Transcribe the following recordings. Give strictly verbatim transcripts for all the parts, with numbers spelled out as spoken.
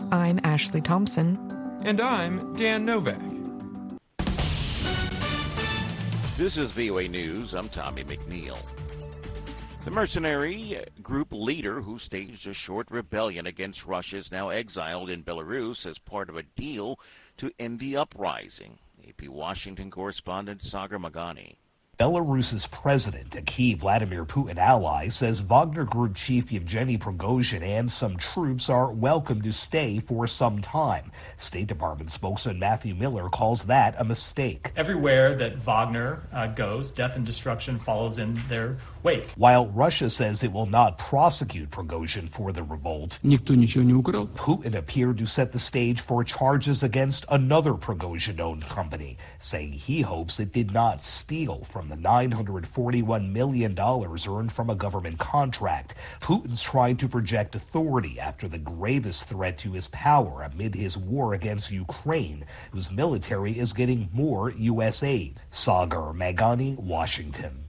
I'm Ashley Thompson. And I'm Dan Novak. This is V O A News. I'm Tommy McNeil. The mercenary group leader who staged a short rebellion against Russia is now exiled in Belarus as part of a deal to end the uprising. A P Washington correspondent Sagar Magani. Belarus's president, a key Vladimir Putin ally, says Wagner Group chief Yevgeny Prigozhin and some troops are welcome to stay for some time. State Department spokesman Matthew Miller calls that a mistake. Everywhere that Wagner uh, goes, death and destruction follows in their wake. While Russia says it will not prosecute Prigozhin for the revolt, Putin appeared to set the stage for charges against another Prigozhin-owned company, saying he hopes it did not steal from the nine hundred forty-one million dollars earned from a government contract. Putin's trying to project authority after the gravest threat to his power amid his war against Ukraine, whose military is getting more U S aid. Sagar Magani, Washington.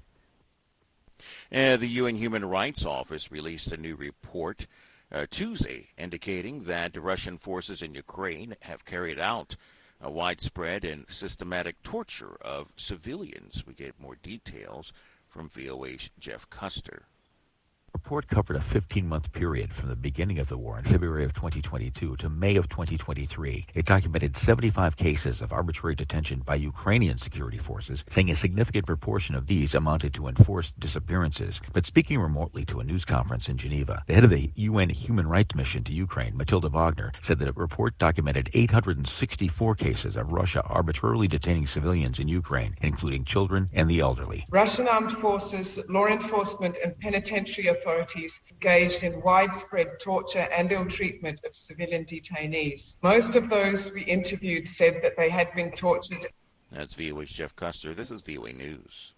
Uh, the U N Human Rights Office released a new report uh, Tuesday indicating that the Russian forces in Ukraine have carried out a widespread and systematic torture of civilians. We get more details from V O A's Jeff Custer. The report covered a fifteen-month period from the beginning of the war in February of twenty twenty-two to May of twenty twenty-three. It documented seventy-five cases of arbitrary detention by Ukrainian security forces, saying a significant proportion of these amounted to enforced disappearances. But speaking remotely to a news conference in Geneva, the head of the U N Human Rights Mission to Ukraine, Matilda Wagner, said that the report documented eight hundred sixty-four cases of Russia arbitrarily detaining civilians in Ukraine, including children and the elderly. Russian armed forces, law enforcement and penitentiary authorities engaged in widespread torture and ill-treatment of civilian detainees. Most of those we interviewed said that they had been tortured. That's V O A's Jeff Custer. This is V O A News.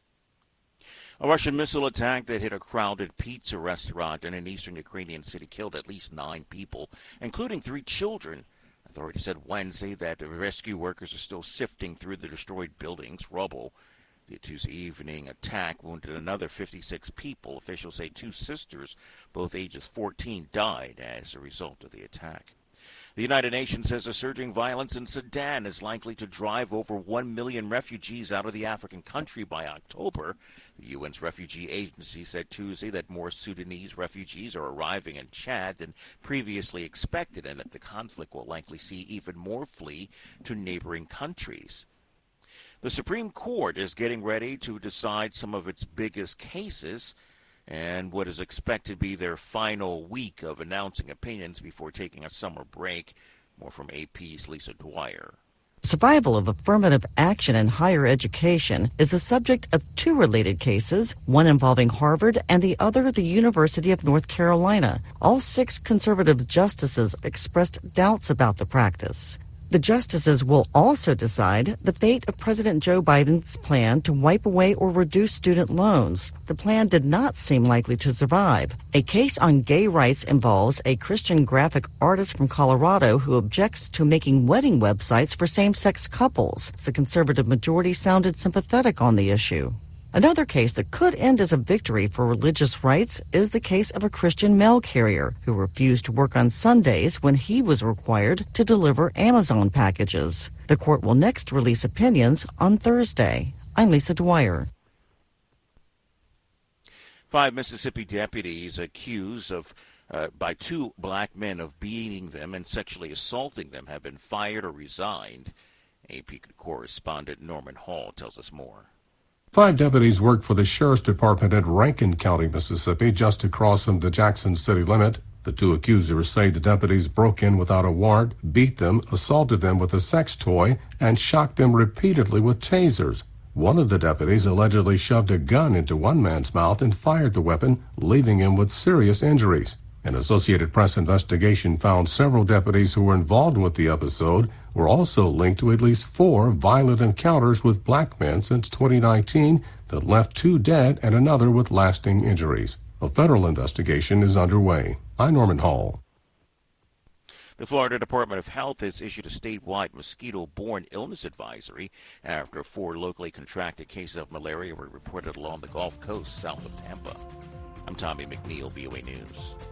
A Russian missile attack that hit a crowded pizza restaurant in an eastern Ukrainian city killed at least nine people, including three children. Authorities said Wednesday that the rescue workers are still sifting through the destroyed building's rubble. The Tuesday evening attack wounded another fifty-six people. Officials say two sisters, both ages fourteen, died as a result of the attack. The United Nations says the surging violence in Sudan is likely to drive over one million refugees out of the African country by October. The U N's refugee agency said Tuesday that more Sudanese refugees are arriving in Chad than previously expected, and that the conflict will likely see even more flee to neighboring countries. The Supreme Court is getting ready to decide some of its biggest cases and what is expected to be their final week of announcing opinions before taking a summer break. More from A P's Lisa Dwyer. Survival of affirmative action in higher education is the subject of two related cases, one involving Harvard and the other the University of North Carolina. All six conservative justices expressed doubts about the practice. The justices will also decide the fate of President Joe Biden's plan to wipe away or reduce student loans. The plan did not seem likely to survive. A case on gay rights involves a Christian graphic artist from Colorado who objects to making wedding websites for same-sex couples. The conservative majority sounded sympathetic on the issue. Another case that could end as a victory for religious rights is the case of a Christian mail carrier who refused to work on Sundays when he was required to deliver Amazon packages. The court will next release opinions on Thursday. I'm Lisa Dwyer. Five Mississippi deputies accused of uh, by two black men of beating them and sexually assaulting them have been fired or resigned. A P correspondent Norman Hall tells us more. Five deputies worked for the Sheriff's Department in Rankin County, Mississippi, just across from the Jackson city limit. The two accusers say the deputies broke in without a warrant, beat them, assaulted them with a sex toy, and shocked them repeatedly with tasers. One of the deputies allegedly shoved a gun into one man's mouth and fired the weapon, leaving him with serious injuries. An Associated Press investigation found several deputies who were involved with the episode were also linked to at least four violent encounters with black men since twenty nineteen that left two dead and another with lasting injuries. A federal investigation is underway. I'm Norman Hall. The Florida Department of Health has issued a statewide mosquito-borne illness advisory after four locally contracted cases of malaria were reported along the Gulf Coast south of Tampa. I'm Tommy McNeil, V O A News.